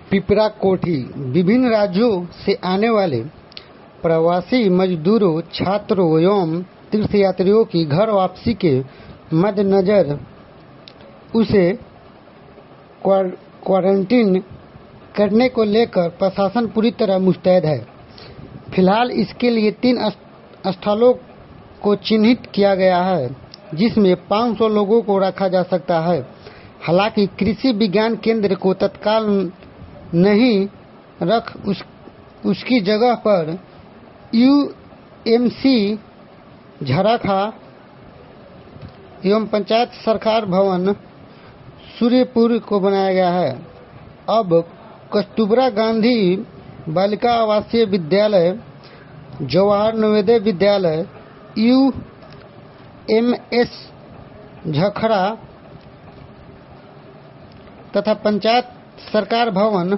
पिपरा कोठी विभिन्न राज्यों से आने वाले प्रवासी मजदूरों, छात्रों एवं तीर्थयात्रियों की घर वापसी के मद्देनजर उसे क्वारंटीन करने को लेकर प्रशासन पूरी तरह मुस्तैद है। फिलहाल इसके लिए 3 स्थलों को चिन्हित किया गया है, जिसमें 500 लोगों को रखा जा सकता है। हालांकि कृषि विज्ञान केंद्र को तत्काल नहीं रख उसकी जगह पर यूएमसी झराखा एवं पंचायत सरकार भवन सूर्यपुर को बनाया गया है। अब कस्तूरबा गांधी बालिका आवासीय विद्यालय, जवाहर नवोदय विद्यालय, यूएमएस झखरा तथा पंचायत सरकार भवन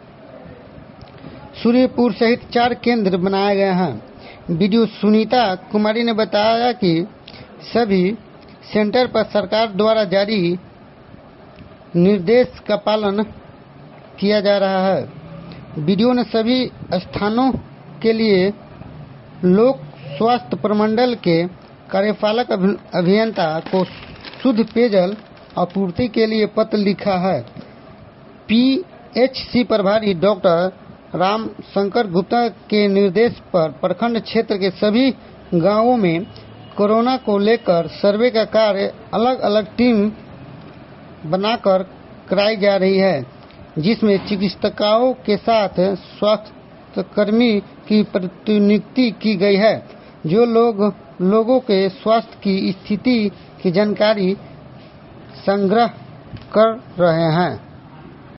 सूर्यपुर सहित 4 केंद्र बनाए गए हैं। वीडियो सुनीता कुमारी ने बताया कि सभी सेंटर पर सरकार द्वारा जारी निर्देश का पालन किया जा रहा है। वीडियो ने सभी स्थानों के लिए लोक स्वास्थ्य प्रमंडल के कार्यपालक अभियंता को शुद्ध पेयजल आपूर्ति के लिए पत्र लिखा है। पीएचसी प्रभारी डॉक्टर राम शंकर गुप्ता के निर्देश पर प्रखंड क्षेत्र के सभी गांवों में कोरोना को लेकर सर्वे का कार्य अलग अलग टीम बनाकर कराई जा रही है, जिसमें चिकित्सकों के साथ स्वास्थ्यकर्मी की प्रतिनियुक्ति की गई है, जो लोगों के स्वास्थ्य की स्थिति की जानकारी संग्रह कर रहे हैं।